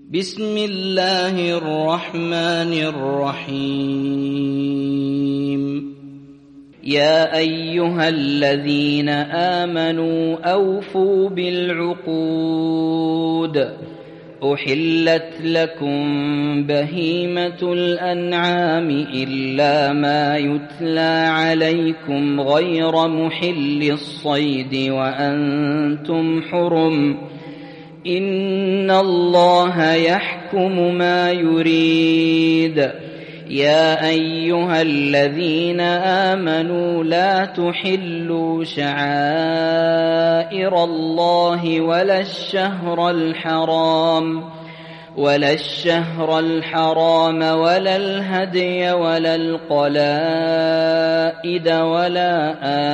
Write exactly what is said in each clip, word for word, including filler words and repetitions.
بسم الله الرحمن الرحيم. يا أيها الذين آمنوا أوفوا بالعقود، أحلت لكم بهيمة الأنعام إلا ما يتلى عليكم غير محل الصيد وأنتم حرم، إن الله يحكم ما يريد. يا أيها الذين آمنوا لا تحلوا شعائر الله ولا الشهر الحرام ولا الشهر الحرام ولا الهدي ولا القلائد ولا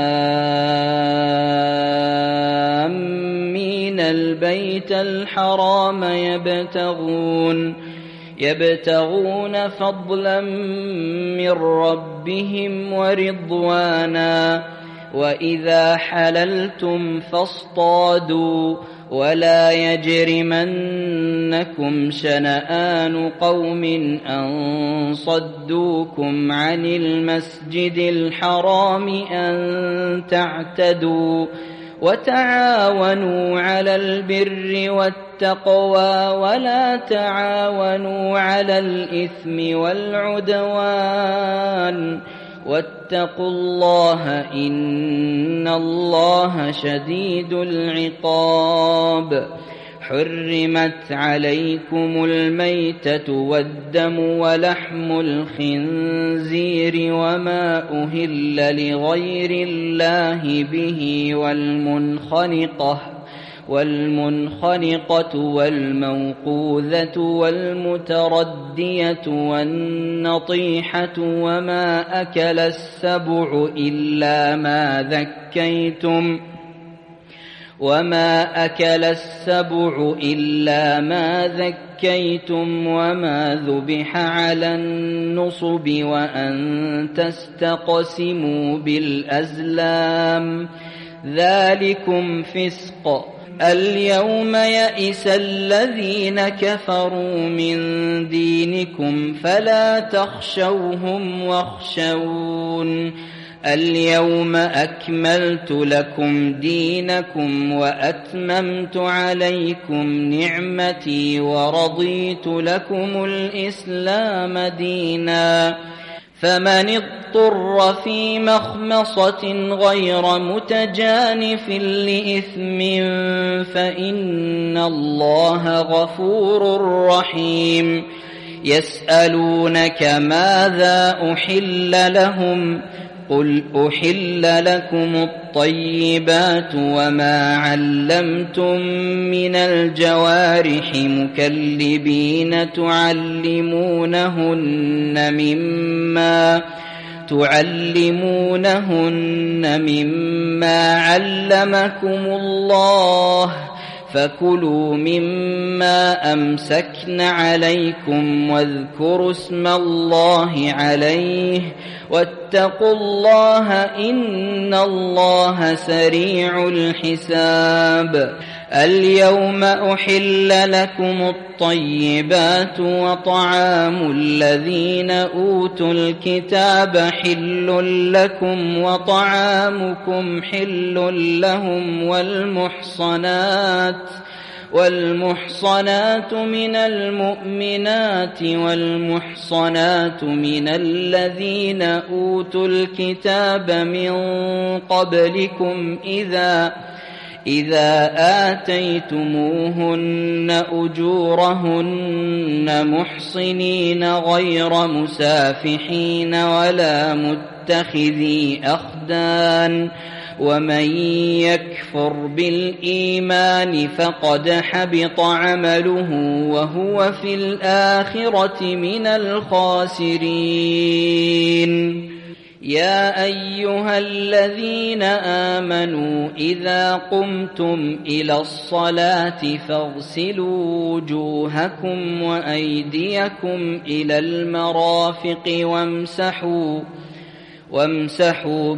آمين البيت الحرام يبتغون يبتغون فضلا من ربهم ورضوانا. وإذا حللتم فاصطادوا، ولا يجرمنكم شنآن قوم أن صدوكم عن المسجد الحرام أن تعتدوا، وتعاونوا على البر والتقوى ولا تعاونوا على الإثم والعدوان، واتقوا الله إن الله شديد العقاب. حرمت عليكم الميتة والدم ولحم الخنزير وما أهل لغير الله به، والمنخنقة والمنخنقة والموقوذة والمتردية والنطيحة وما أكل السبع إلا ما ذكيتم وما أكل السبع إلا ما ذكيتم وما ذبح على النصب وأن تستقسموا بالأزلام، ذلكم فسق. اليوم يئس الذين كفروا من دينكم فلا تخشوهم واخشون. اليوم أكملت لكم دينكم وأتممت عليكم نعمتي ورضيت لكم الإسلام دينا. فمن اضطر في مخمصة غير متجانف لإثم فإن الله غفور رحيم. يسألونك ماذا أحل لهم، قل أحل لكم الطيبات وما علمتم من الجوارح مكلبين تعلمونهن مما تعلمونهن مما علمكم الله، فكلوا مما أمسكن عليكم واذكروا اسم الله عليه، واتقوا الله إن الله سريع الحساب. اليوم أحل لكم الطيبات وطعام الذين أوتوا الكتاب حل لكم وطعامكم حل لهم، والمحصنات والمحصنات من المؤمنات والمحصنات من الذين أوتوا الكتاب من قبلكم إذا إذا آتيتموهن أجورهن محصنين غير مسافحين ولا متخذي أخدان، ومن يكفر بالإيمان فقد حبط عمله وهو في الآخرة من الخاسرين. يا أيها الذين آمنوا إذا قمتم إلى الصلاة فاغسلوا وجوهكم وأيديكم إلى المرافق وامسحوا وامسحوا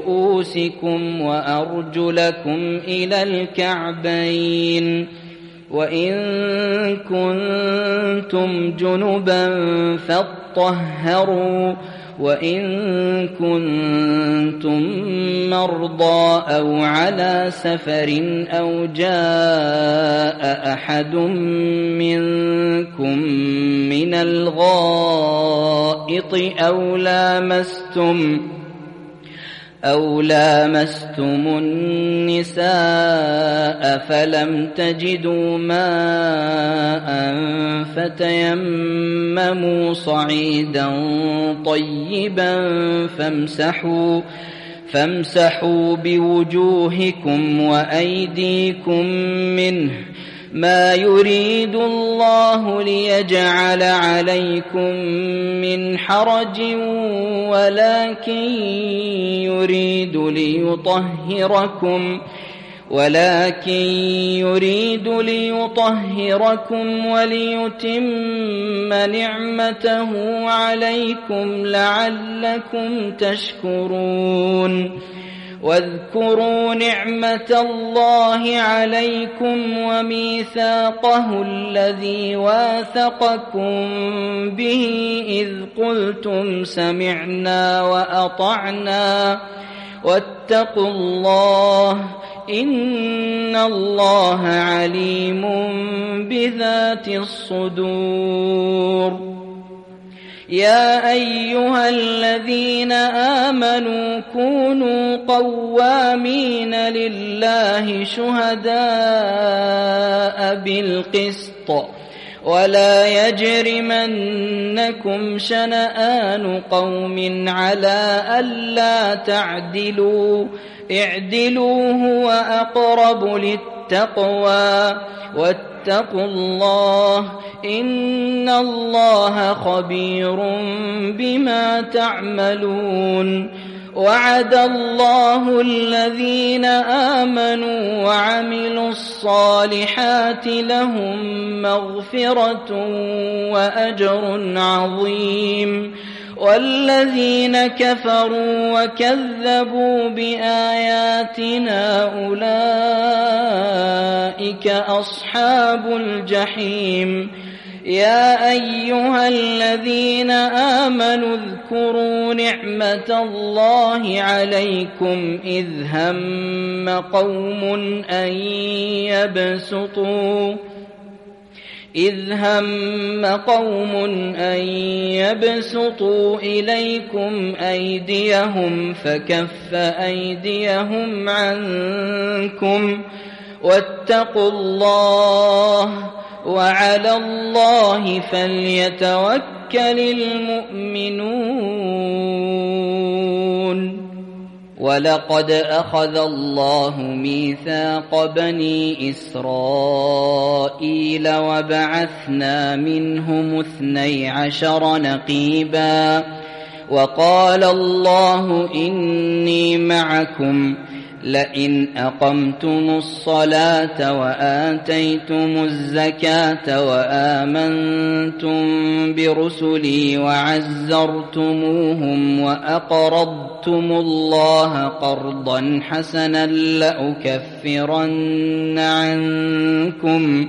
برؤوسكم وأرجلكم إلى الكعبين، وإن كنتم جنبا فاطهروا وإن كنتم مرضى أو على سفر أو جاء أحد منكم من الغائط أو لامستم أو لامستم النساء فلم تجدوا ماء فتيمموا صعيدا طيبا فامسحوا فامسحوا بوجوهكم وأيديكم منه ما يريد الله ليجعل عليكم من حرج ولكن يريد ليطهركم ولكن يريد ليطهركم وليتم نعمته عليكم لعلكم تشكرون واذكروا نعمة الله عليكم وميثاقه الذي واثقكم به إذ قلتم سمعنا وأطعنا واتقوا الله إن الله عليم بذات الصدور يا أيها الذين آمنوا كونوا قوامين لله شهداء بالقسط ولا يجرمنكم شنآن قوم على ألا تعدلوا اعدلوا هو أقرب للتقوى واتقوا الله إن الله خبير بما تعملون وعد الله الذين آمنوا وعملوا الصالحات لهم مغفرة وأجر عظيم والذين كفروا وكذبوا بآياتنا أولئك أصحاب الجحيم يا أيها الذين آمنوا اذكروا نعمة الله عليكم إذ هم قوم أن يبسطوا إذ هم قوم أن يبسطوا إليكم أيديهم فكف أيديهم عنكم واتقوا الله وعلى الله فليتوكل المؤمنون ولقد أخذ الله ميثاق بني إسرائيل وبعثنا منهم اثني عشر نقيبا وقال الله إني معكم لئن أقمتم الصلاة وآتيتم الزكاة وآمنتم برسلي وعزرتموهم وأقرضتم الله قرضا حسنا لأكفرن عنكم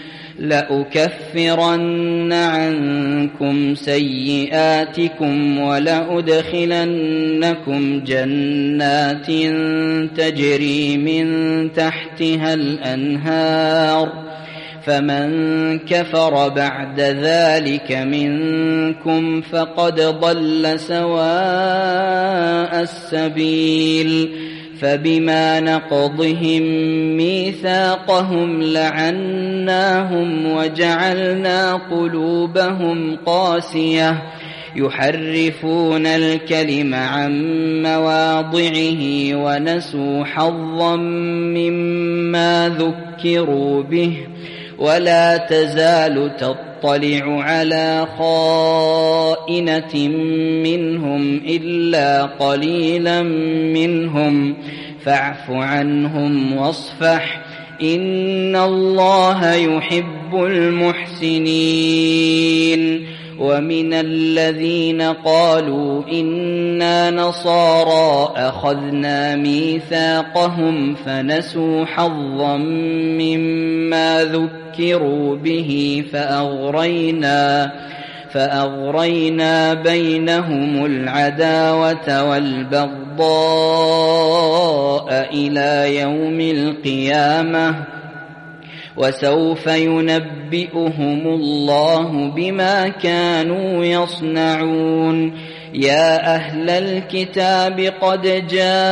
لأكفرن عنكم سيئاتكم ولأدخلنكم جنات تجري من تحتها الأنهار فمن كفر بعد ذلك منكم فقد ضل سواء السبيل فبما نقضهم ميثاقهم لعناهم وجعلنا قلوبهم قاسية يحرفون الكلم عن مواضعه ونسوا حظا مما ذكروا به ولا تزال تطلع على خائنة منهم إلا قليلا منهم فاعف عنهم واصفح إن الله يحب المحسنين. ومن الذين قالوا إنا نصارى أخذنا ميثاقهم فنسوا حظا مما ذكروا به فأغرينا فأغرينا بينهم العداوة والبغضاء إلى يوم القيامة وسوف ينبئهم الله بما كانوا يصنعون. يا أهل الكتاب قد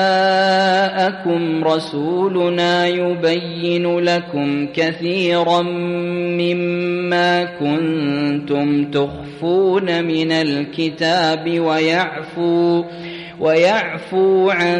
جاءكم رسولنا يبين لكم كثيرا مما كنتم تخفون من الكتاب ويعفو, ويعفو عن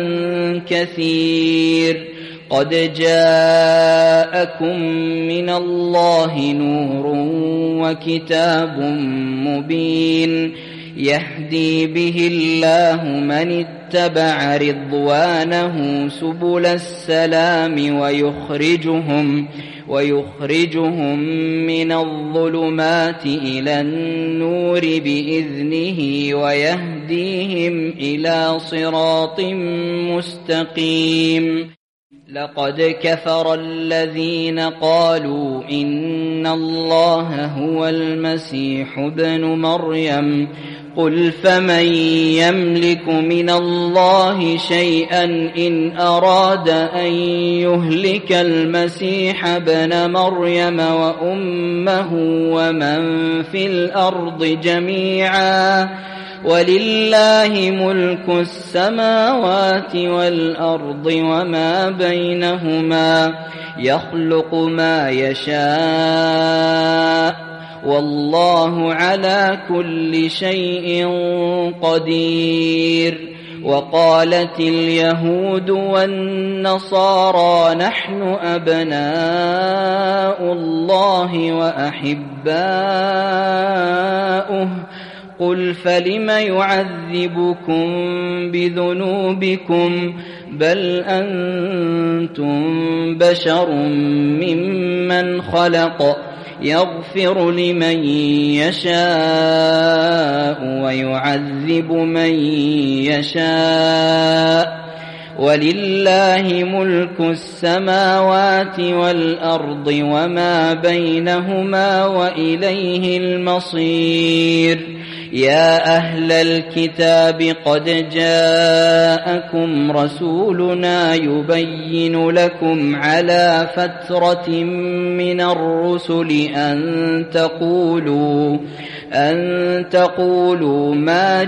كثير. قد جاءكم من الله نور وكتاب مبين يهدي به الله من اتبع رضوانه سبل السلام ويخرجهم, ويخرجهم من الظلمات إلى النور بإذنه ويهديهم إلى صراط مستقيم. لقد كفر الذين قالوا إن الله هو المسيح ابن مريم قل فمن يملك من الله شيئا إن أراد أن يهلك المسيح ابن مريم وأمه ومن في الأرض جميعا ولله ملك السماوات والأرض وما بينهما يخلق ما يشاء والله على كل شيء قدير. وقالت اليهود والنصارى نحن أبناء الله وأحباؤه قل فلم يعذبكم بذنوبكم بل أنتم بشر ممن خلق يغفر لمن يشاء ويعذب من يشاء ولله ملك السماوات والأرض وما بينهما وإليه المصير. يا أهل الكتاب قد جاءكم رسولنا يبين لكم على فترة من الرسل أن تقولوا أن تقولوا ما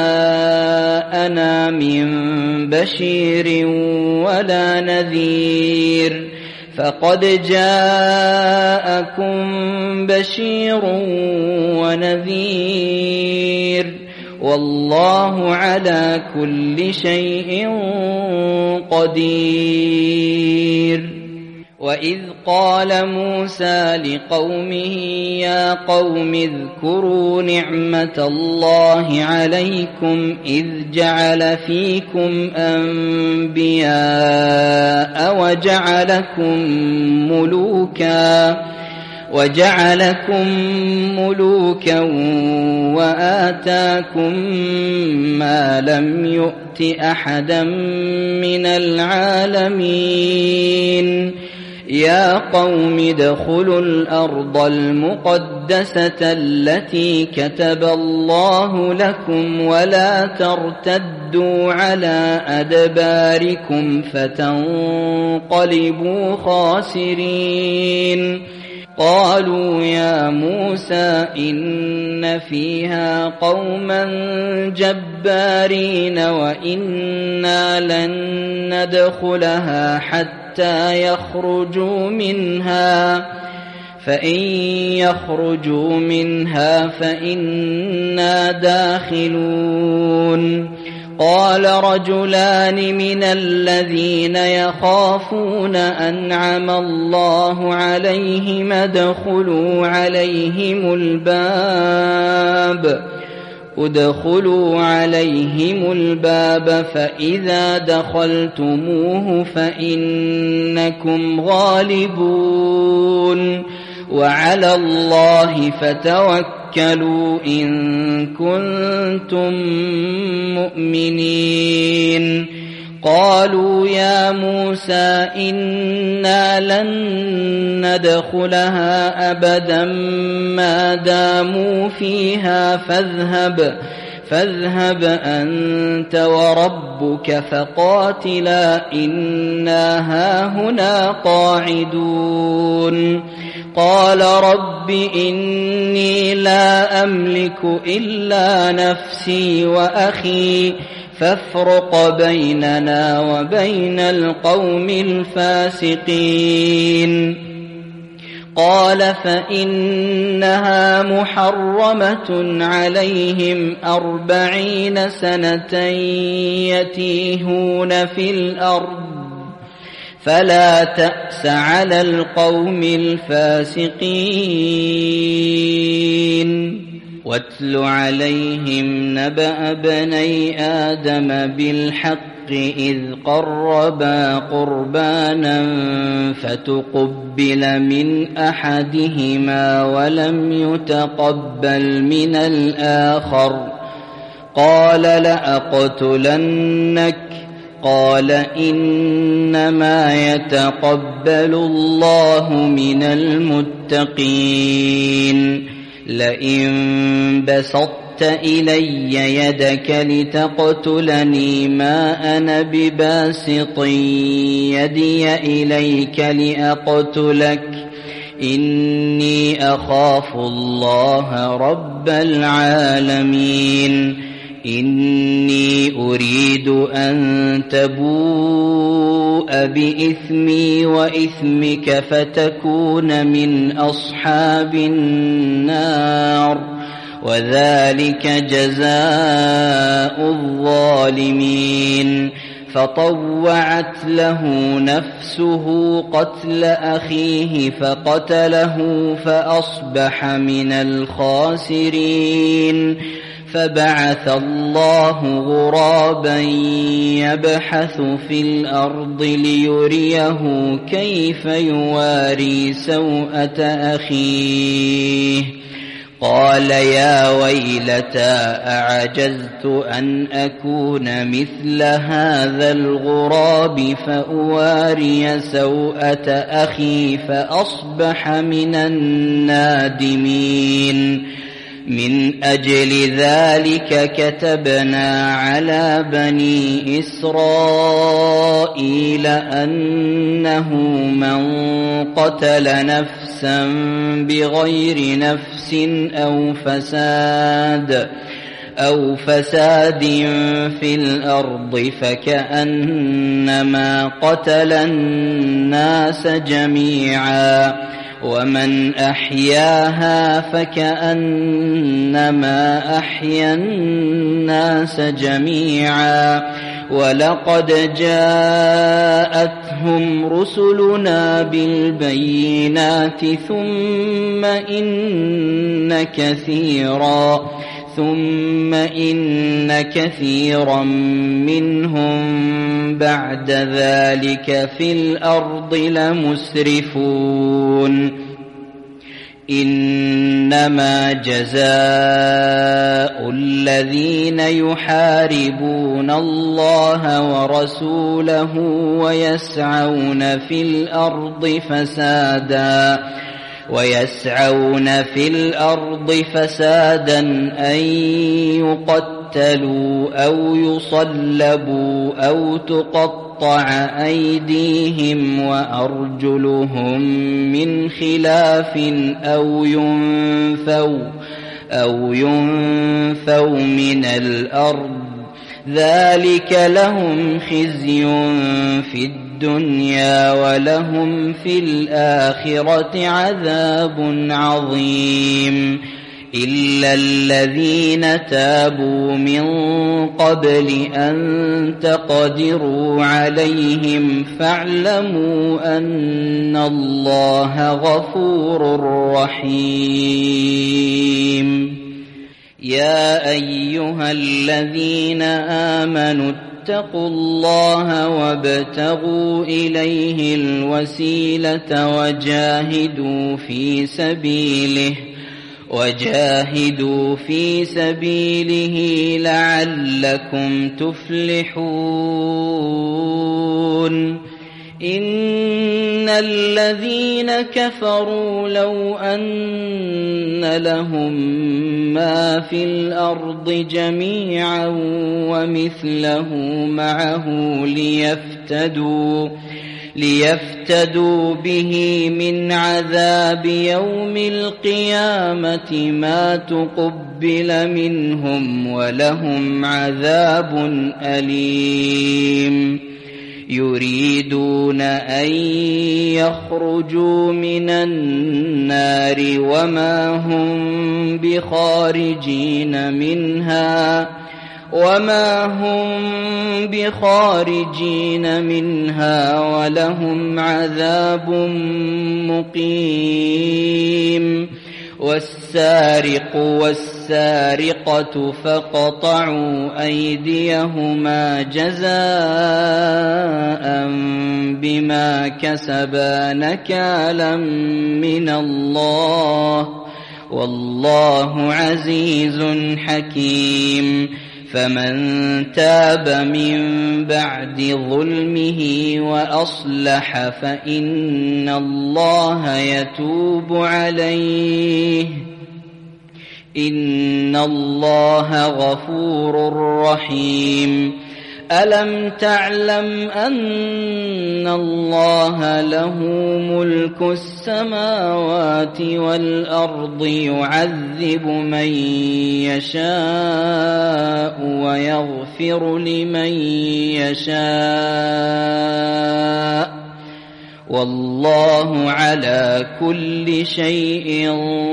جاءنا من بشير ولا نذير فقد جاءكم بشير ونذير والله على كل شيء قدير. وإذ قال موسى لقومه يا قوم اذكروا نعمة الله عليكم إذ جعل فيكم أنبياء وجعلكم ملوكا وجعلكم ملوكا وآتاكم ما لم يؤت أحدا من العالمين. يا قوم ادخلوا الأرض المقدسة التي كتب الله لكم ولا ترتدوا على أدباركم فتنقلبوا خاسرين. قالوا يا موسى إن فيها قوما جبارين وإنا لن ندخلها حتى يخرجوا منها فإن يخرجوا منها فإنا داخلون. قال رجلان من الذين يخافون أنعم الله عليهم ادخلوا عليهم الباب ادخلوا عليهم الباب فإذا دخلتموه فإنكم غالبون وعلى الله فتوكلوا إن كنتم مؤمنين. قالوا يا موسى إنا لن ندخلها أبدا ما داموا فيها فاذهب فاذهب أنت وربك فقاتلا إنا هاهنا قاعدون. قال رب إني لا أملك إلا نفسي وأخي فافرق بيننا وبين القوم الفاسقين. قال فإنها محرمة عليهم أربعين سنة يتيهون في الأرض فلا تأس على القوم الفاسقين. واتل عليهم نبأ بني آدم بالحق إذ قربا قربانا فتقبل من أحدهما ولم يتقبل من الآخر قال لأقتلنك قال إنما يتقبل الله من المتقين. لئن بسطت إلي يدك لتقتلني ما أنا بباسط يدي إليك لأقتلك إني أخاف الله رب العالمين. إني أريد أن تبوء بإثمي وإثمك فتكون من أصحاب النار وذلك جزاء الظالمين. فطوعت له نفسه قتل أخيه فقتله فأصبح من الخاسرين. فبعث الله غرابا يبحث في الأرض ليريه كيف يواري سوءة أخيه. قال يا ويلتى أعجزت أن أكون مثل هذا الغراب فأواري سوءة أخي فأصبح من النادمين. من أجل ذلك كتبنا على بني إسرائيل أنه من قتل نفسا بغير نفس أو فساد أو فساد في الأرض فكأنما قتل الناس جميعا ومن أحياها فكأنما أحيا الناس جميعا. ولقد جاءتهم رسلنا بالبينات ثم إن كثيرا ثم إن كثيرا منهم بعد ذلك في الأرض لمسرفون. إنما جزاء الذين يحاربون الله ورسوله ويسعون في الأرض فسادا ويسعون في الأرض فسادا أن يقتلوا أو يصلبوا أو تقطع أيديهم وأرجلهم من خلاف أو ينفوا أو ينفوا من الأرض ذلك لهم خزي في الدنيا ولهم في الآخرة عذاب عظيم. إلا الذين تابوا من قبل أن تقدروا عليهم فاعلموا أن الله غفور رحيم. يا أيها الذين آمنوا اتقوا الله وابتغوا إليه الوسيلة وجاهدوا في سبيله وجاهدوا في سبيله لعلكم تفلحون إن الذين كفروا لو أن لهم ما في الأرض جميعا ومثله معه ليفتدوا ليفتدوا به من عذاب يوم القيامة ما تقبل منهم ولهم عذاب أليم يريدون أن يخرجوا من النار وما هم بخارجين منها وما هم بخارجين منها ولهم عذاب مقيم والسارق والسارقة فقطعوا أيديهما جزاء بما كسبا نكالا من الله والله عزيز حكيم فمن تاب من بعد ظلمه وأصلح فإن الله يتوب عليه إن الله غفور رحيم ألم تعلم أن الله له ملك السماوات والأرض يعذب من يشاء ويغفر لمن يشاء والله على كل شيء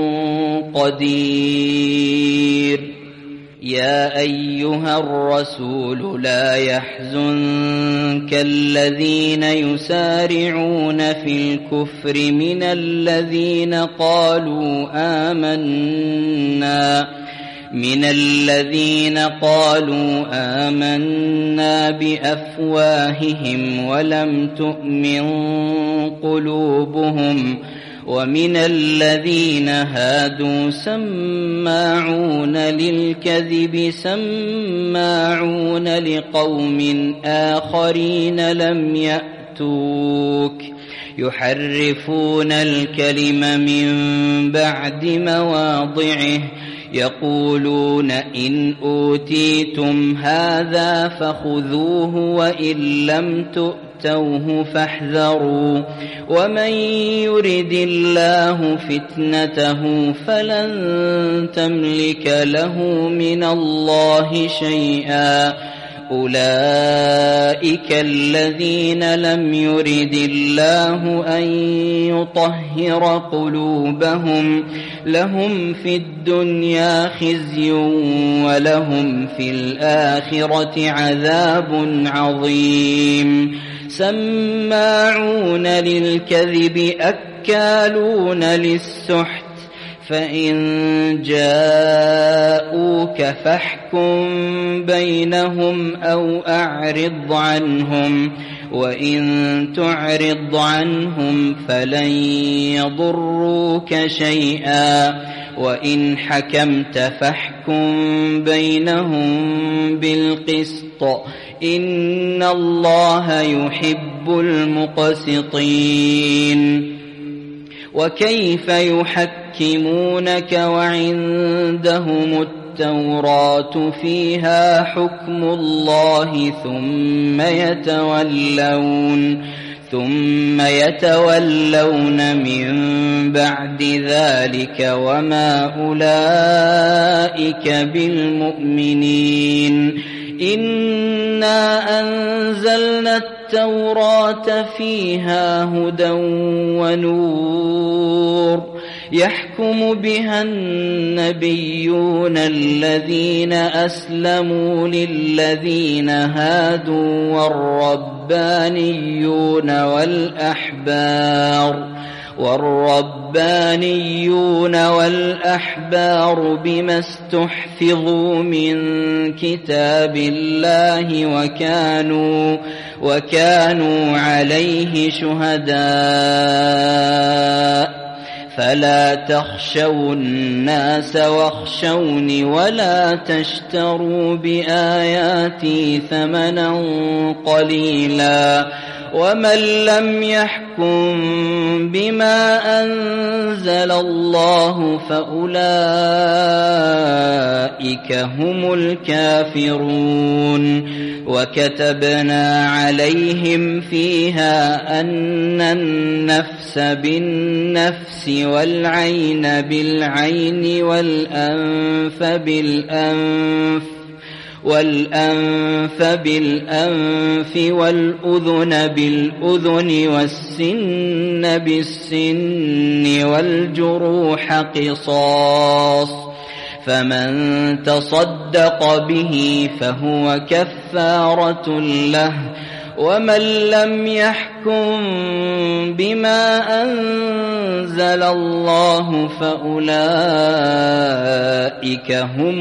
قدير يا أيها الرسول لا يحزنك الذين يسارعون في الكفر من الذين قالوا آمنا من الذين قالوا آمنا بأفواههم ولم تؤمن قلوبهم ومن الذين هادوا سماعون للكذب سماعون لقوم آخرين لم يأتوك يحرفون الكلم من بعد مواضعه يقولون إن أوتيتم هذا فخذوه وإن لم تؤتوه فاحذروا ومن يرد الله فتنته فلن تملك له من الله شيئا أولئك الذين لم يرد الله أن يطهر قلوبهم لهم في الدنيا خزي ولهم في الآخرة عذاب عظيم سماعون للكذب أكالون للسحت فإن جاءوك فاحكم بينهم أو أعرض عنهم وإن تعرض عنهم فلن يضروك شيئا وإن حكمت فاحكم بينهم بالقسط إن الله يحب المقسطين وكيف يحكمونك وعندهم التوراة فيها حكم الله ثم يتولون ثم يتولون من بعد ذلك وما أولئك بالمؤمنين إنا أنزلنا التوراة فيها هدى ونور يحكم بها النبيون الذين أسلموا للذين هادوا والربانيون والأحبار والربانيون والأحبار بما استحفظوا من كتاب الله وكانوا, وكانوا عليه شهداء فلا تخشوا الناس واخشوني ولا تشتروا بآياتي ثمنا قليلا ومن لم يحكم بما أنزل الله فأولئك هم الكافرون. وكتبنا عليهم فيها أن النفس بالنفس والعين بالعين والأنف بالأنف والأنف بالأنف والأذن بالأذن والسن بالسن والجروح قصاص فمن تصدق به فهو كفارة له ومن لم يحكم بما أنزل الله فأولئك هم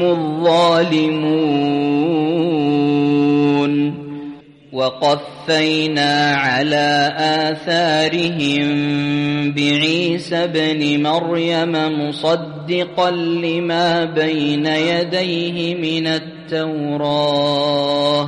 الظالمون. وقفينا على آثارهم بعيسى ابن مريم مصدقا لما بين يديه من التوراة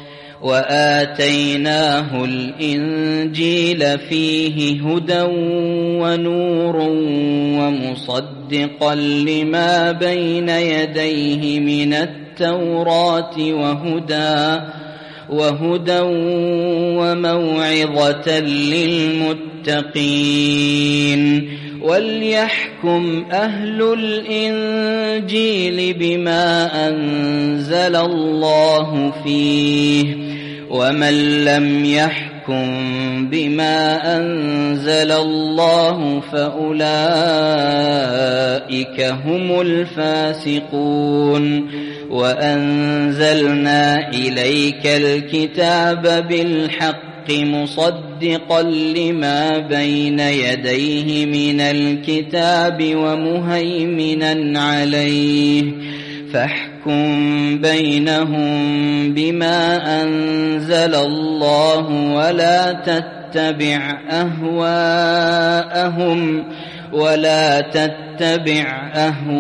وآتيناه الإنجيل فيه هدى ونور ومصدقا لما بين يديه من التوراة وهدى وهدى وموعظة للمتقين. وليحكم أهل الإنجيل بما أنزل الله فيه ومن لم يحكم بما أنزل الله فأولئك هم الفاسقون. وأنزلنا إليك الكتاب بالحق مصدقا لما بين يديه من الكتاب ومهيمنا عليه فاحكم بينهم بما أنزل الله ولا تتبع أهواءهم ولا تتبع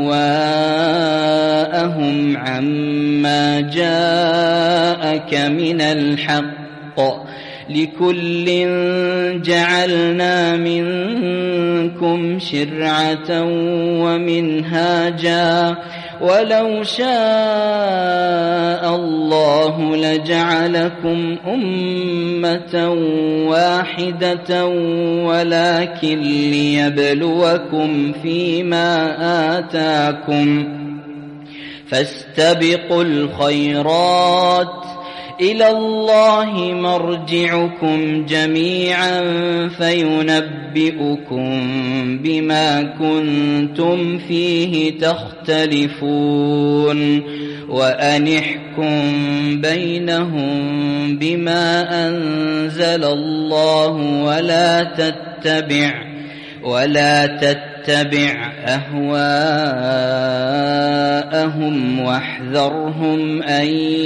أهواءهم عما جاءك من الحق لكل جعلنا منكم شرعة ومنهاجا ولو شاء الله لجعلكم أمة واحدة ولكن ليبلوكم فيما آتاكم فاستبقوا الخيرات إلى الله مرجعكم جميعا فينبئكم بما كنتم فيه تختلفون. وأن احكم بينهم بما أنزل الله ولا تتبع ولا تتبع أهواءهم واحذرهم أن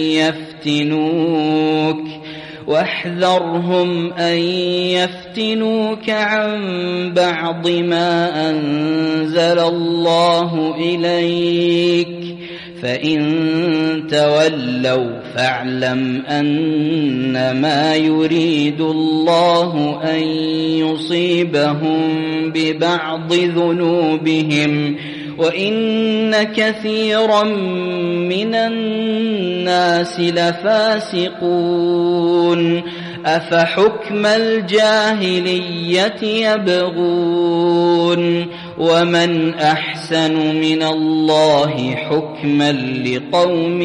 يفتنوك واحذرهم أن يفتنوك عن بعض ما أنزل الله إليك فإن تولوا فاعلم أنما يريد الله أن يصيبهم ببعض ذنوبهم وإن كثيرا من الناس لفاسقون. أفحكم الجاهلية يبغون ومن أحسن من الله حكما لقوم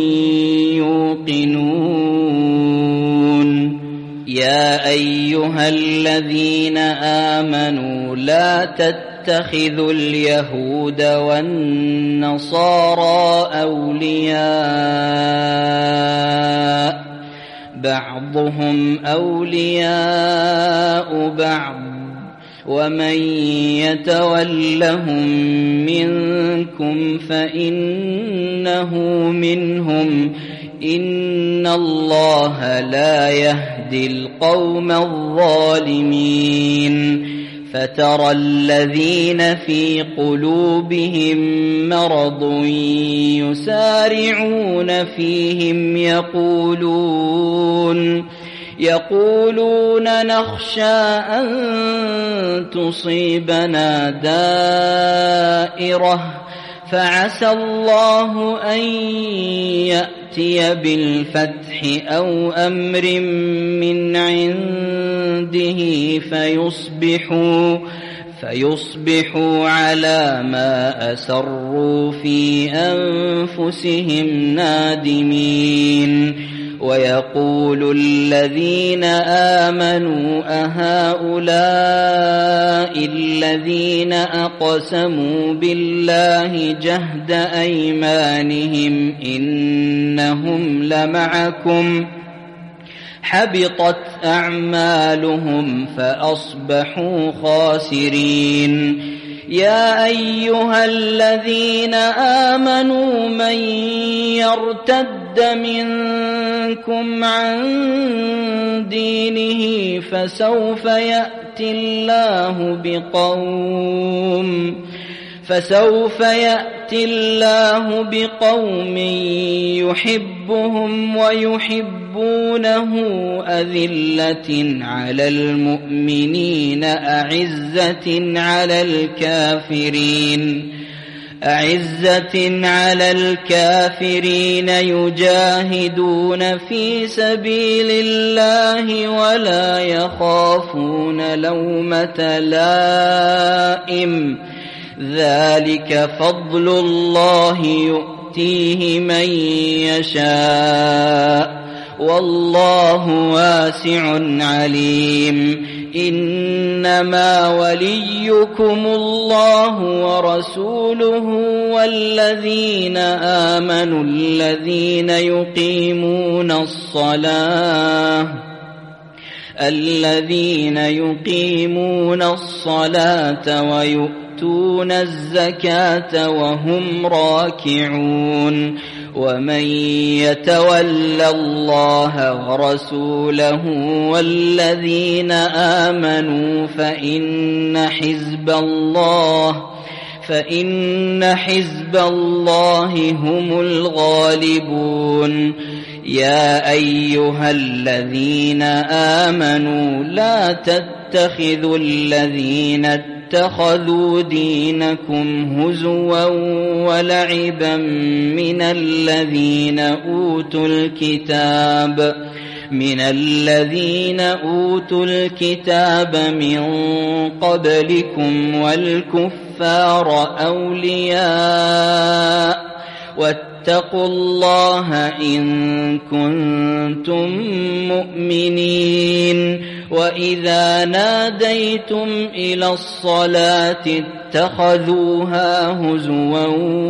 يوقنون. يا أيها الذين آمنوا لا تتخذوا اليهود والنصارى أولياء بعضهم أولياء بعض ومن يتولهم منكم فإنه منهم إن الله لا يهدي القوم الظالمين فترى الذين في قلوبهم مرض يسارعون فيهم يقولون يقولون نخشى أن تصيبنا دائرة فعسى الله أن يأتي بالفتح أو أمر من عنده فيصبحوا فيصبحوا على ما أسروا في أنفسهم نادمين ويقول الذين آمنوا أهؤلاء الذين أقسموا بالله جهد أيمانهم إنهم لمعكم حبطت أعمالهم فأصبحوا خاسرين يا أيها الذين آمنوا من يرتد منكم عن دينه فسوف يأتي الله بقوم فسوف يأتي الله بقوم يحبهم ويحبونه أذلة على المؤمنين أعزة على الكافرين أعزة على الكافرين يجاهدون في سبيل الله ولا يخافون لومة لائم ذلك فضل الله يؤتيه من يشاء والله واسع عليم إنما وليكم الله ورسوله والذين آمنوا الذين يقيمون الصلاة الذين يقيمون الصلاة ويؤتون الزكاة وهم راكعون ومن يتول الله ورسوله والذين آمنوا فإن حزب الله فإن حزب الله هم الغالبون يا أيها الذين آمنوا لا تتخذوا الذين اتخذوا دينكم هزوا ولعبا من الذين أوتوا الكتاب من الذين أوتوا الكتاب من قبلكم والكفار أولياء واتقوا الله إن كنتم مؤمنين وإذا ناديتم إلى الصلاة اتخذوها هزوا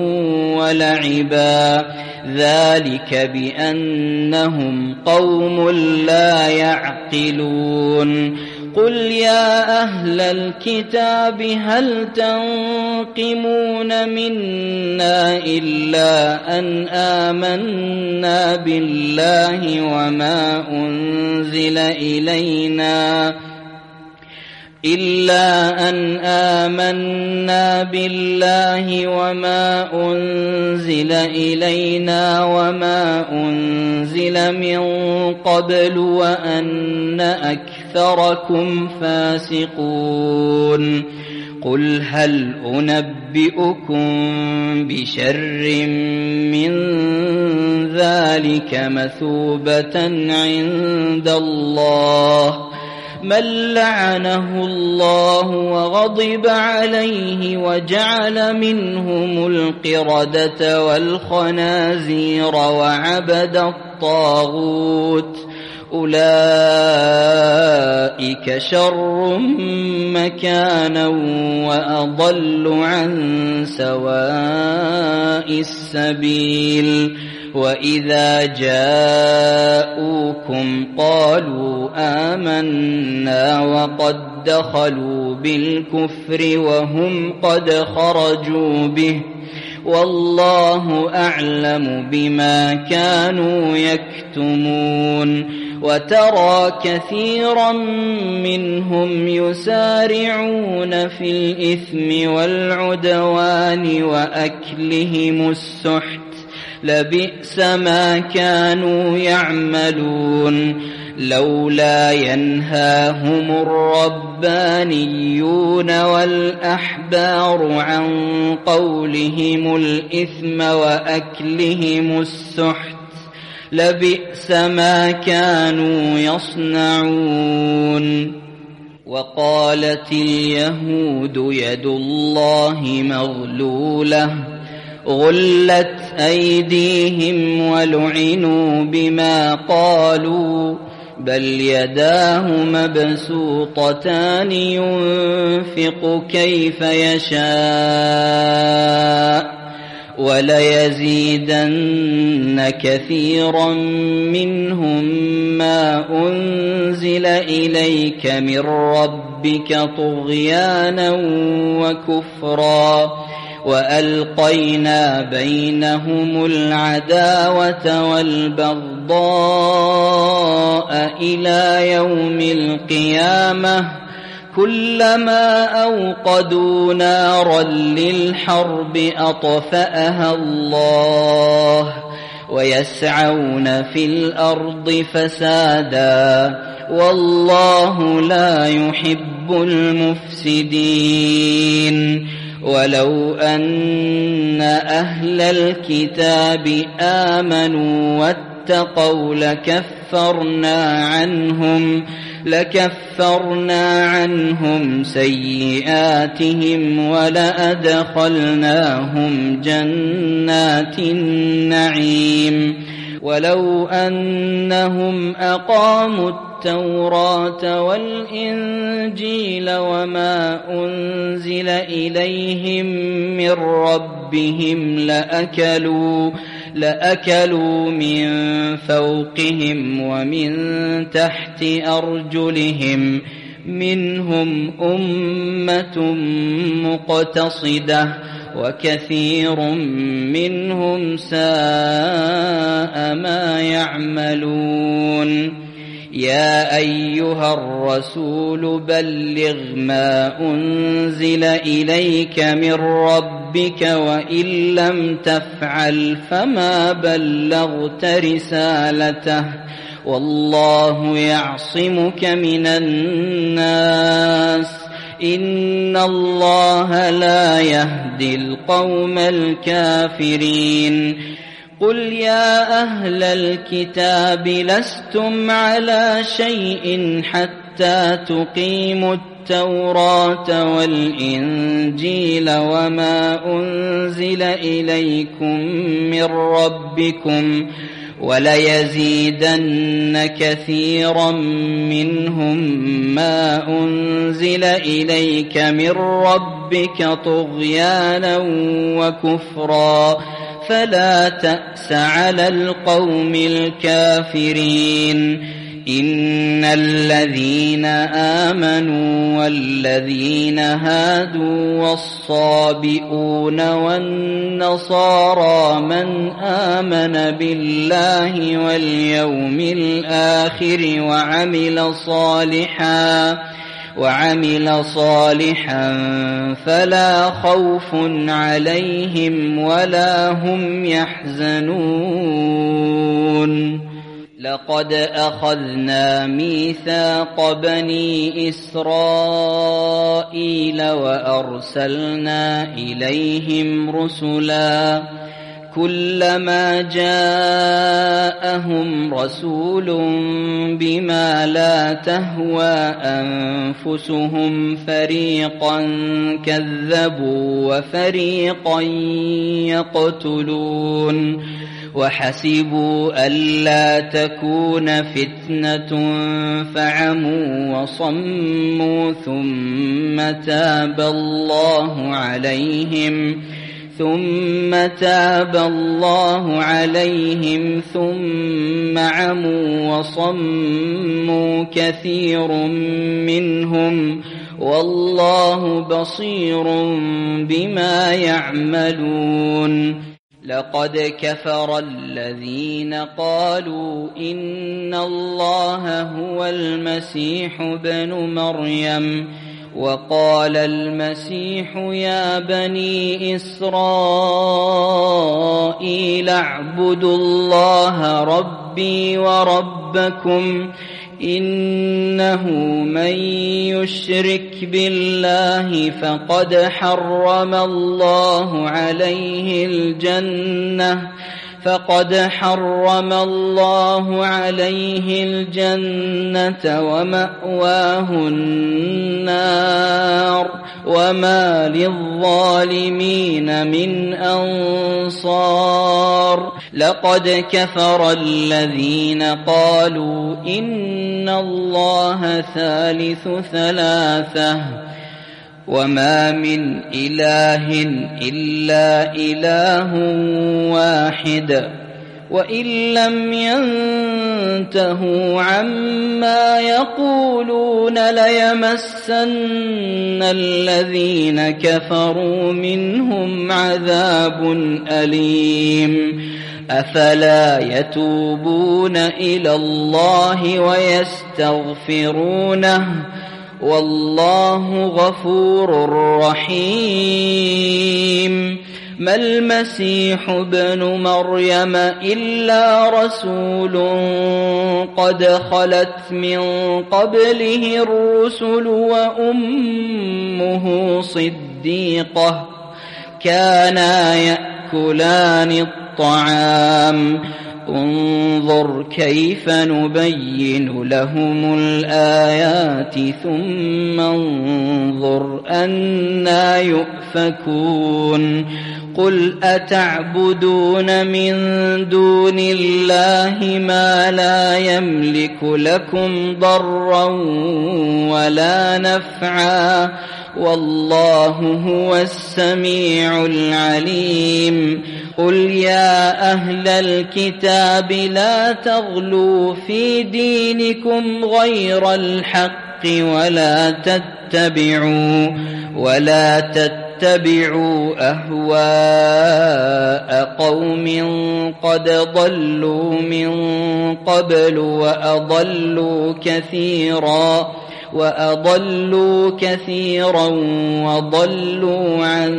ولعبا ذلك بأنهم قوم لا يعقلون قل يا أهل الكتاب هل تنقمون منا إلا أن آمنا بالله وما أنزل إلينا إلا أن آمنا بالله وما أنزل إلينا وما أنزل من قبل وأن أكثركم فاسقون قل هل أنبئكم بشر من ذلك مثوبة عند الله من لعنه الله وغضب عليه وجعل منهم القردة والخنازير وعبد الطاغوت أولئك شر مكانا وأضل عن سواء السبيل وإذا جاءوكم قالوا آمنا وقد دخلوا بالكفر وهم قد خرجوا به والله أعلم بما كانوا يكتمون وترى كثيرا منهم يسارعون في الإثم والعدوان وأكلهم السحت لبئس ما كانوا يعملون لولا ينهاهم الربانيون والأحبار عن قولهم الإثم وأكلهم السحت لبئس ما كانوا يصنعون وقالت اليهود يد الله مغلولة غلت أيديهم ولعنوا بما قالوا بل يداه مبسوطتان ينفق كيف يشاء وليزيدن كثيرا منهم ما أنزل إليك من ربك طغيانا وكفرا وألقينا بينهم العداوة والبغضاء إلى يوم القيامة كلما أوقدوا نارا للحرب أطفأها الله ويسعون في الأرض فسادا والله لا يحب المفسدين ولو أن أهل الكتاب آمنوا واتقوا لكفرنا عنهم لكفرنا عنهم سيئاتهم ولأدخلناهم جنات النعيم ولو أنهم أقاموا التوراة والإنجيل وما أنزل إليهم من ربهم لأكلوا لأكلوا من فوقهم ومن تحت أرجلهم منهم أمة مقتصدة وكثير منهم ساء ما يعملون يا أيها الرسول بلغ ما أنزل إليك من ربك وإن لم تفعل فما بلغت رسالته والله يعصمك من الناس إن الله لا يهدي القوم الكافرين قل يا أهل الكتاب لستم على شيء حتى تقيموا التوراة والإنجيل وما أنزل إليكم من ربكم وليزيدن كثيرا منهم ما أنزل إليك من ربك طغيانا وكفرا فلا تأس على القوم الكافرين إن الذين آمنوا والذين هادوا والصابئون والنصارى من آمن بالله واليوم الآخر وعمل صالحا وعمل صالحا فلا خوف عليهم ولا هم يحزنون لقد أخذنا ميثاق بني إسرائيل وأرسلنا إليهم رسلا كلما جاءهم رسول بما لا تهوى أنفسهم فريقا كذبوا وفريقا يقتلون وحسبوا ألا تكون فتنة فعموا وصموا ثم تاب الله عليهم ثم تاب الله عليهم ثم عموا وصموا كثير منهم والله بصير بما يعملون لقد كفر الذين قالوا إن الله هو المسيح ابن مريم وقال المسيح يا بني إسرائيل اعبدوا الله ربي وربكم إنه من يشرك بالله فقد حرم الله عليه الجنة فقد حرم الله عليه الجنة ومأواه النار وما للظالمين من أنصار لقد كفر الذين قالوا إن الله ثالث ثلاثة وما من إله إلا إله واحد وإن لم ينتهوا عما يقولون ليمسن الذين كفروا منهم عذاب أليم أفلا يتوبون إلى الله ويستغفرونه والله غفور رحيم ما المسيح ابن مريم إلا رسول قد خلت من قبله الرسل وأمه صديقة كانا يأكلان الطعام انظر كيف نبين لهم الآيات ثم انظر أنى يؤفكون قل أتعبدون من دون الله ما لا يملك لكم ضرا ولا نفعا والله هو السميع العليم قل يا أهل الكتاب لا تغلوا في دينكم غير الحق ولا تتبعوا ولا تتبعوا أهواء قوم قد ضلوا من قبل وأضلوا كثيرا وأضلوا كثيرا وضلوا عن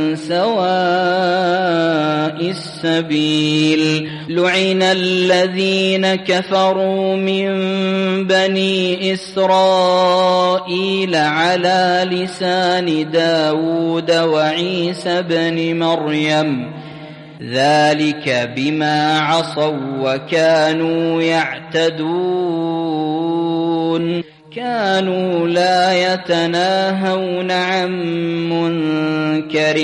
سواء السبيل لعن الذين كفروا من بني إسرائيل على لسان داود وعيسى بن مريم ذلك بما عصوا وكانوا يعتدون كانوا لا يتناهون عن منكر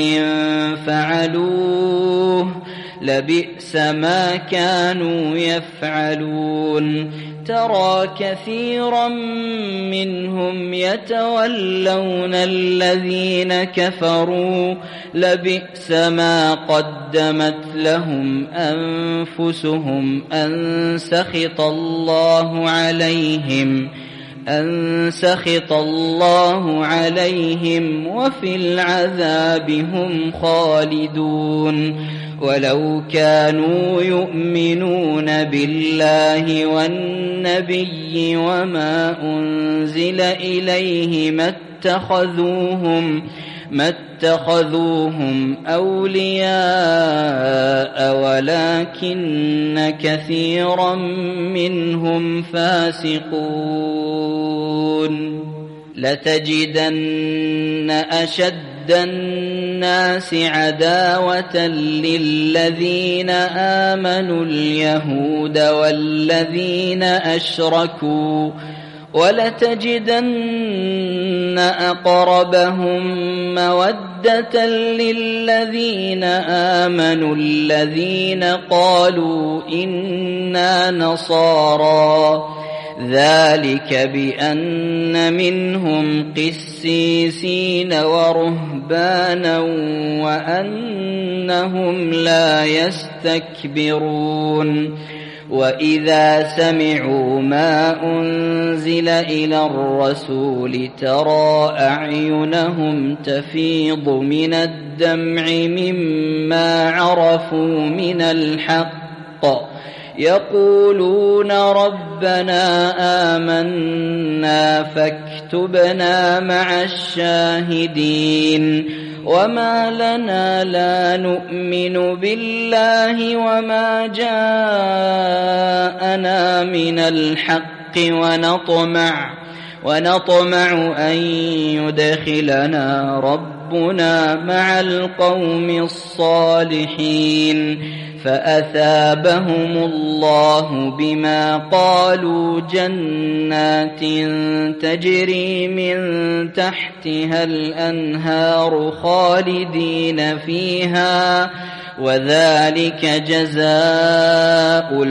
فعلوه لبئس ما كانوا يفعلون ترى كثيرا منهم يتولون الذين كفروا لبئس ما قدمت لهم أنفسهم أن سخط الله عليهم أن سخط الله عليهم وفي العذاب هم خالدون ولو كانوا يؤمنون بالله والنبي وما أنزل إليه ما اتخذوهم ما اتخذوهم أولياء ولكن كثيرا منهم فاسقون لتجدن أشد الناس عداوة للذين آمنوا اليهود والذين أشركوا ولتجدن أقربهم مودة للذين آمنوا الذين قالوا إنا نصارى ذلك بأن منهم قسيسين ورهبانا وأنهم لا يستكبرون وإذا سمعوا ما أنزل إلى الرسول ترى أعينهم تفيض من الدمع مما عرفوا من الحق يقولون ربنا آمنا فاكتبنا مع الشاهدين وما لنا لا نؤمن بالله وما جاءنا من الحق ونطمع ونطمع أن يدخلنا ربنا مع القوم الصالحين فأثابهم الله بما قالوا جنات تجري من تحتها الأنهار خالدين فيها وذلك جزاء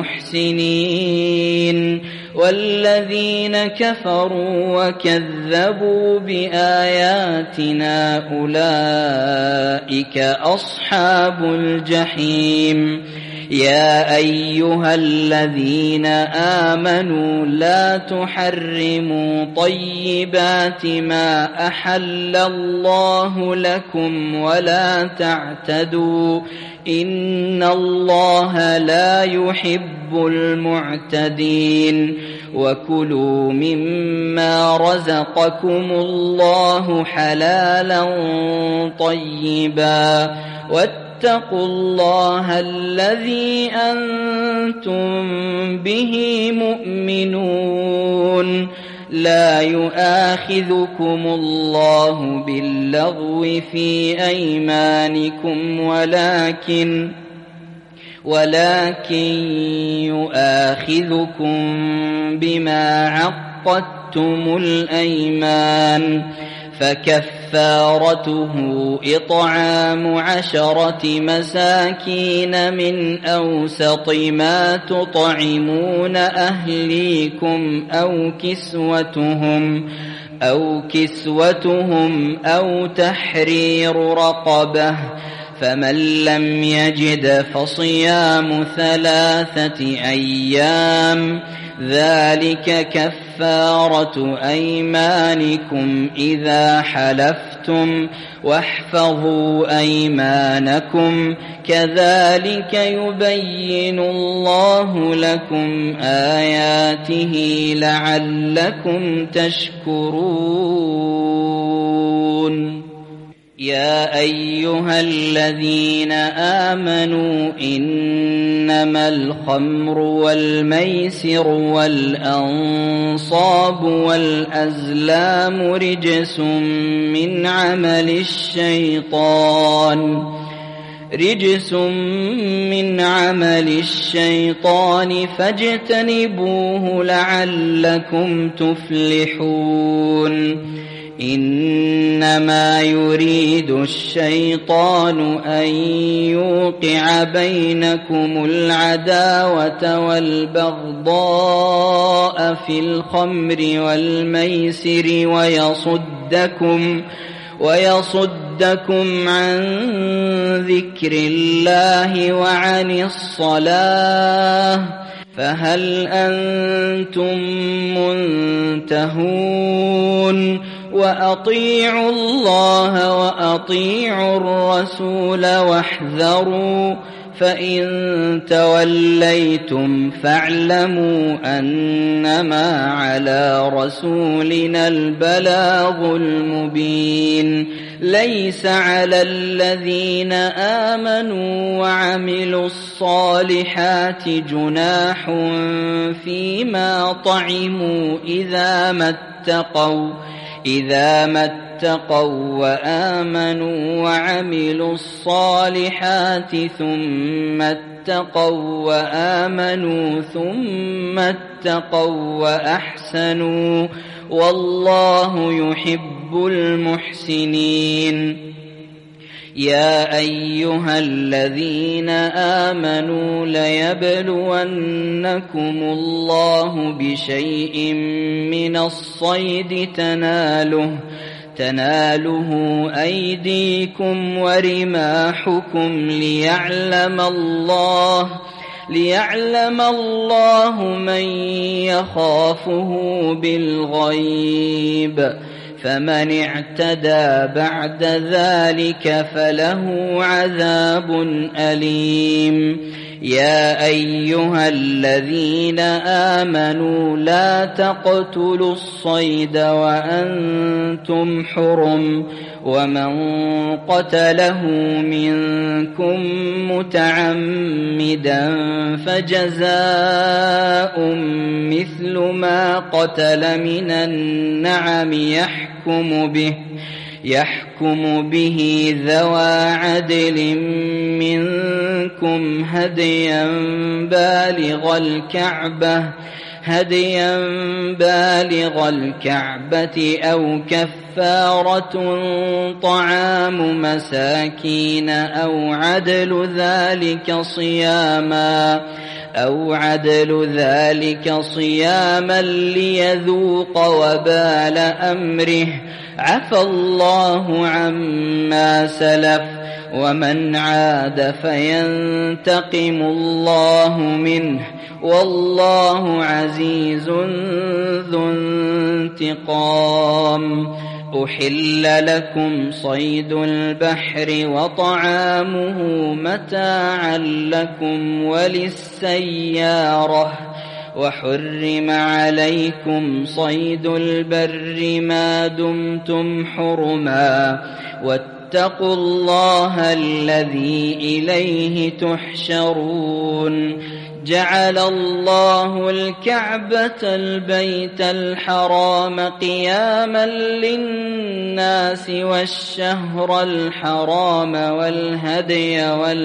المحسنين والذين كفروا وكذبوا بآياتنا أولئك أصحاب الجحيم يا أيها الذين آمنوا لا تحرموا طيبات ما أحل الله لكم ولا تعتدوا إن الله لا يحب المعتدين وكلوا مما رزقكم الله حلالا طيبا واتقوا الله الذي أنتم به مؤمنون لا يؤاخذكم الله باللغو في أيمانكم ولكن ولكن يؤاخذكم بما عقدتم الأيمان فكفارته إطعام عشرة مساكين من أوسط ما تطعمون أهليكم أو كسوتهم أو كسوتهم أو تحرير رقبة فمن لم يجد فصيام ثلاثة أيام ذلك كفارة أيمانكم إذا حلفتم واحفظوا أيمانكم كذلك يبين الله لكم آياته لعلكم تشكرون يا أيها الذين آمنوا إنما الخمر والميسر والأنصاب والأزلام رجس من عمل الشيطان رجس من عمل الشيطان فاجتنبوه لعلكم تفلحون إنما يريد الشيطان أن يوقع بينكم العداوة والبغضاء في الخمر والميسر ويصدكم ويصدكم عن ذكر الله وعن الصلاة فهل أنتم منتهون وأطيعوا الله وأطيعوا الرسول واحذروا فإن توليتم فاعلموا أنما على رسولنا البلاغ المبين ليس على الذين آمنوا وعملوا الصالحات جناح فيما طعموا إذا ما اتقوا إذا ما اتقوا وآمنوا وعملوا الصالحات ثم اتقوا وآمنوا ثم اتقوا وأحسنوا والله يحب المحسنين يا أيها الذين آمنوا ليبلونكم الله بشيء من الصيد تناله تناله أيديكم ورماحكم ليعلم الله ليعلم الله من يخافه بالغيب فمن اعتدى بعد ذلك فله عذاب أليم. يا أيها الذين آمنوا لا تقتلوا الصيد وأنتم حرم ومن قتله منكم متعمدا فجزاء مثل ما قتل من النعم يحكم به يحكم به ذوى عدل منكم هديا بالغ الكعبة هديا بالغ الكعبة أو كفارة طعام مساكين أو عدل ذلك صياما أو عدل ذلك صياما ليذوق وبال أمره عفى الله عما سلف ومن عاد فينتقم الله منه والله عزيز ذو انتقام. أحل لكم صيد البحر وطعامه متاعا لكم وللسيارة وحرم عليكم صيد البر ما دمتم حرما واتقوا الله الذي إليه تحشرون. جعل الله الكعبة البيت الحرام قياما للناس والشهر الحرام والهدي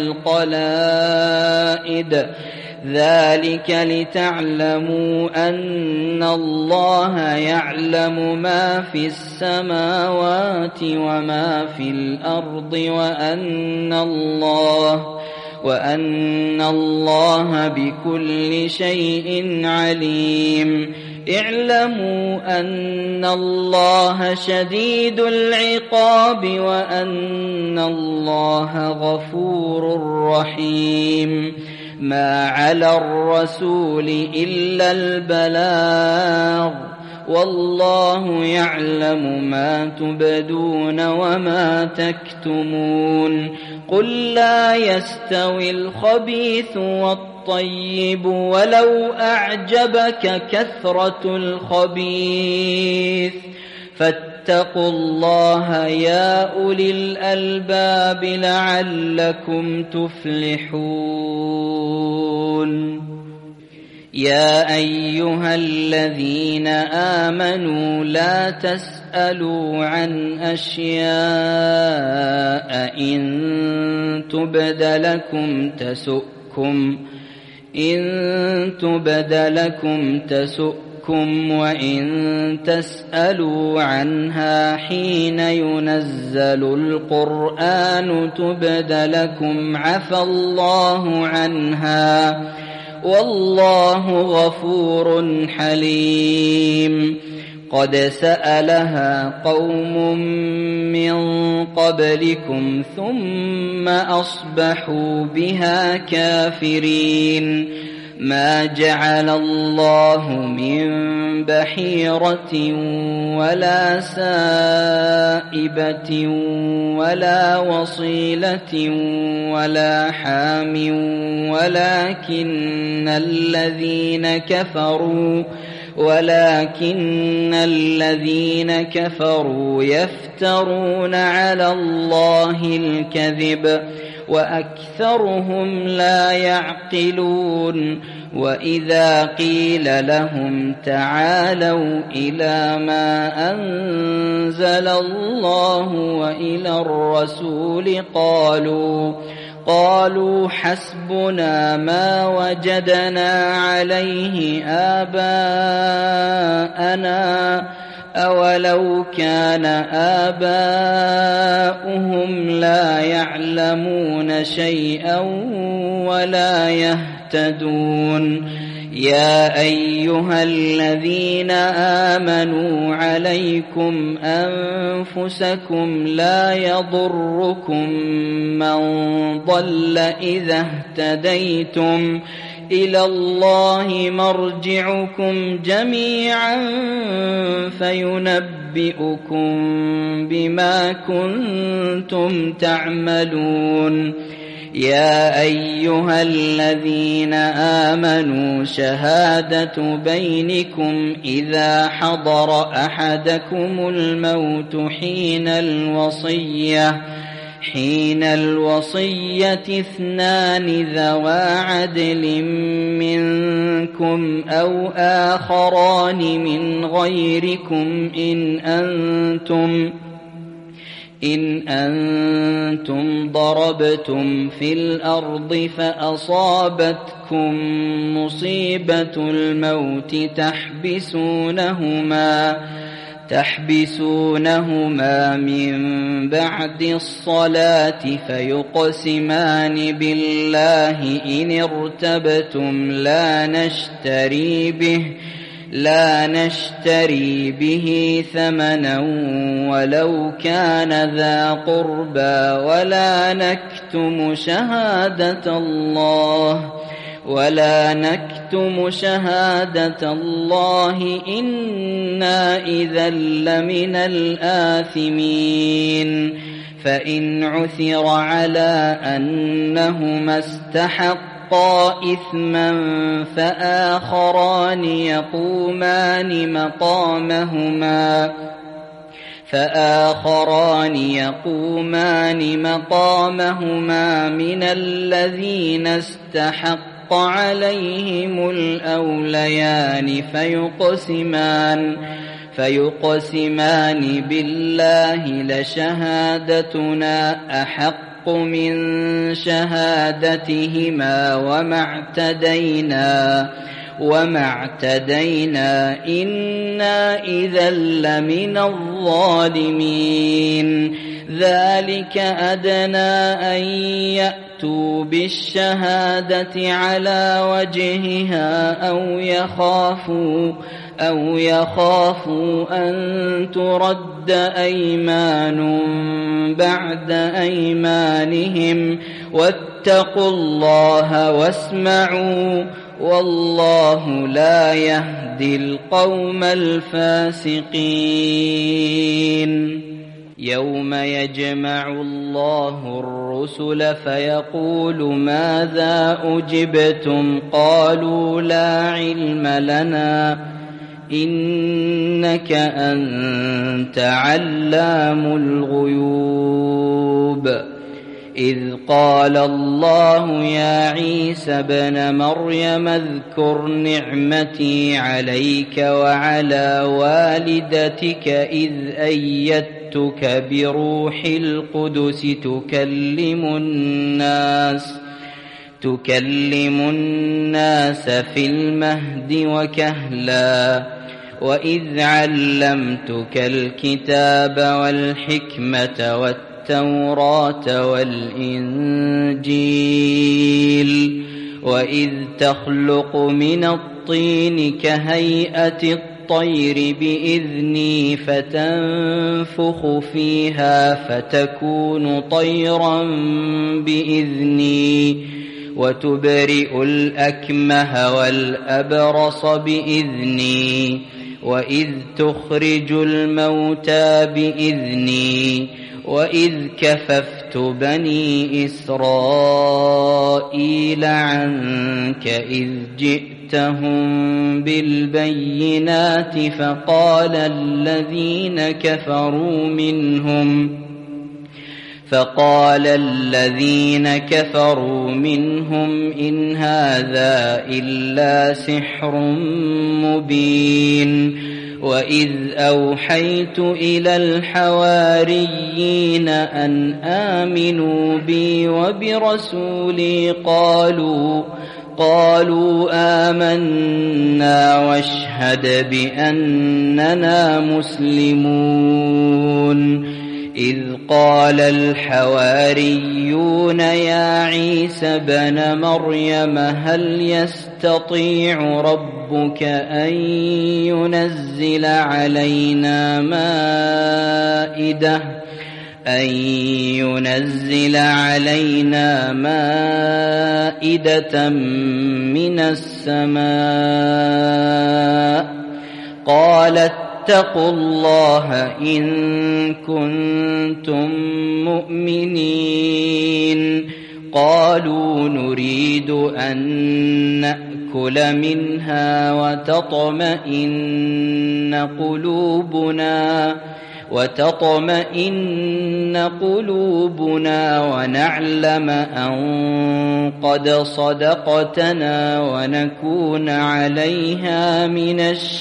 والقلائد ذلك لتعلموا أن الله يعلم ما في السماوات وما في الأرض وأن الله وأن الله بكل شيء عليم. اعلموا أن الله شديد العقاب وأن الله غفور رحيم. ما على الرسول إلا البلاغ والله يعلم ما تبدون وما تكتمون. قل لا يستوي الخبيث والطيب ولو أعجبك كثرة الخبيث فاتقوا الله يا أولي الألباب لعلكم تفلحون. يا أيها الذين آمنوا لا تسألوا عن أشياء إن تبد لكم تسؤكم إن تبد لكم تسؤكم وإن تسألوا عنها حين ينزل القرآن تبد لكم عفى الله عنها والله غفور حليم. قد سألها قوم من قبلكم ثم أصبحوا بها كافرين. ما جعل الله من بحيرة ولا سائبة ولا وصيلة ولا حام ولكن الذين كفروا ولكن الذين كفروا يفترون على الله الكذب وأكثرهم لا يعقلون. وإذا قيل لهم تعالوا إلى ما أنزل الله وإلى الرسول قالوا قالوا حسبنا ما وجدنا عليه آباءنا أولو كان آباؤهم لا يعلمون شيئا ولا يهتدون يا أيها الذين آمنوا عليكم أنفسكم لا يضركم من ضل إذا اهتديتم إلى الله مرجعكم جميعا فينبئكم بما كنتم تعملون يا أيها الذين آمنوا شهادة بينكم إذا حضر أحدكم الموت حين الوصية حين الوصية اثنان ذوى عدل منكم أو آخران من غيركم إن أنتم إن أنتم ضربتم في الأرض فأصابتكم مصيبة الموت تحبسونهما تحبسونهما من بعد الصلاة فيقسمان بالله إن ارتبتم لا نشتري به لا نشتري به ثمنا ولو كان ذا قربى ولا نكتم شهادة الله ولا نكتم شهادة الله إنا إذا لمن الآثمين فإن عثر على أنهما استحقا إثما فآخران يقومان مقامهما فآخران يقومان مقامهما من الذين استحقوا عليهم الأوليان فيقسمان فيقسمان بالله لشهادتنا أحق من شهادتهما وما اعتدينا وما اعتدينا إنا إذا لمن الظالمين ذلك أدنى أن يأتوا بالشهادة على وجهها أو يخافوا أو يخافوا أن ترد أيمان بعد أيمانهم واتقوا الله واسمعوا والله لا يهدي القوم الفاسقين يوم يجمع الله الرسل فيقول ماذا أجبتم قالوا لا علم لنا إنك أنت علام الغيوب إذ قال الله يا عيسى ابن مريم اذكر نعمتي عليك وعلى والدتك إذ أيدتك بروح القدس تكلم الناس تكلم الناس في المهد وكهلا وإذ علمتك الكتاب والحكمة والتوراة والإنجيل وإذ تخلق من الطين كهيئة الطير بإذني فتنفخ فيها فتكون طيرا بإذني وتبرئ الأكمه والأبرص بإذني وإذ تخرج الموتى بإذني وإذ كففت بني إسرائيل عنك إذ جئتهم بالبينات فقال الذين كفروا منهم فقال الذين كفروا منهم إن هذا إلا سحر مبين وإذ أوحيت إلى الحواريين أن آمنوا بي وبرسولي قالوا قالوا آمنا واشهد بأننا مسلمون إذ قال الحواريون يا عيسى ابن مريم هل يستطيع ربك أن ينزل علينا مائدة أن ينزل علينا مائدة من السماء قال اتقوا الله إن كنتم مؤمنين قالوا نريد أن نأكل منها وتطمئن قلوبنا وتطمئن قلوبنا ونعلم أن قد صدقتنا ونكون عليها من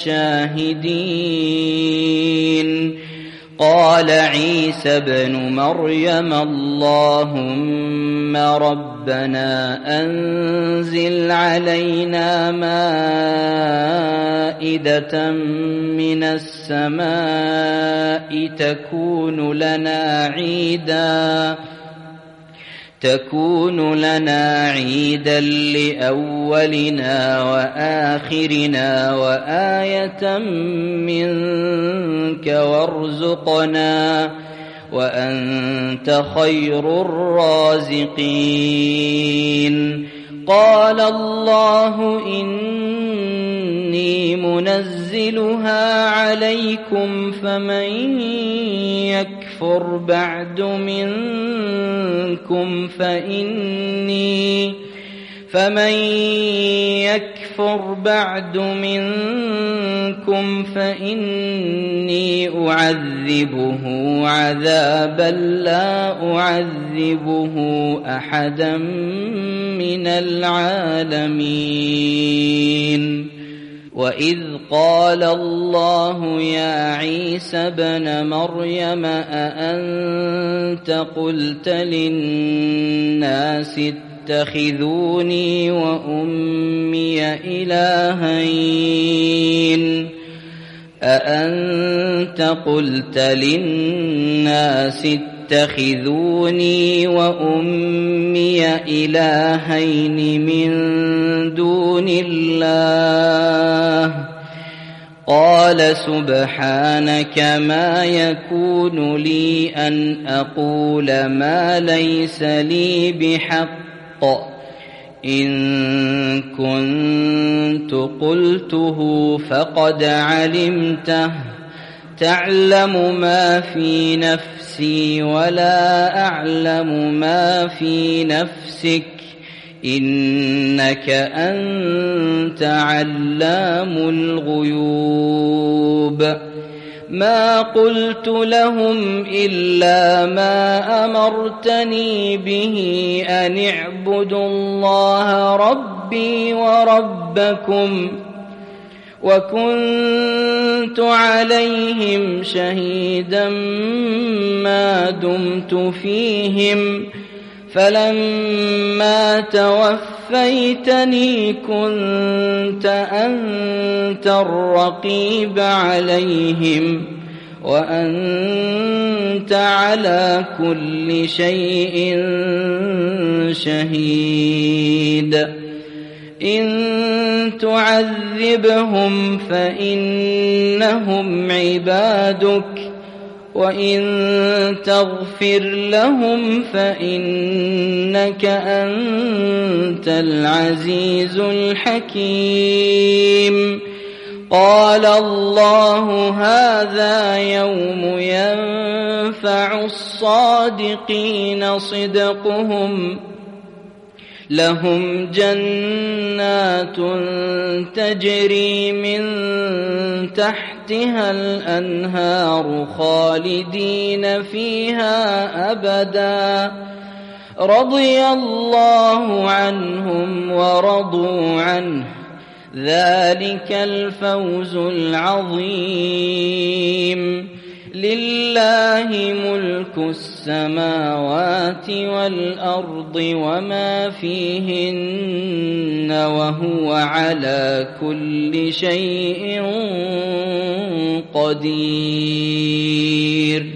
الشاهدين قال عيسى ابن مريم اللهم ربنا أنزل علينا مائدة من السماء تكون لنا عيدا تكون لنا عيدا لأولنا وآخرنا وآية منك وارزقنا وأنت خير الرازقين قال الله إني منزلها عليكم فمن يكفر بعد منكم فإني فمن يكفر بعد منكم فإني أعذبه عذابا لا أعذبه أحدا من العالمين وإذ قال الله يا عيسى ابن مريم أأنت قلت للناس اتخذوني وأمي إلهين أأنت قلت للناس اتخذوني وأمي إلهين من دون الله قال سبحانك ما يكون لي أن أقول ما ليس لي بحق إن كنت قلته فقد علمته تعلم ما في نفسي ولا أعلم ما في نفسك إنك أنت علام الغيوب ما قلت لهم إلا ما أمرتني به أن اعبدوا الله ربي وربكم وكنت عليهم شهيدا ما دمت فيهم فلما توفيتني كنت أنت الرقيب عليهم وأنت على كل شيء شهيد إن تعذبهم فإنهم عبادك وإن تغفر لهم فإنك أنت العزيز الحكيم قال الله هذا يوم ينفع الصادقين صدقهم لهم جنات تجري من تحتها الأنهار خالدين فيها أبدا رضي الله عنهم ورضوا عنه ذلك الفوز العظيم. لله ملك السماوات والأرض وما فيهن وهو على كل شيء قدير.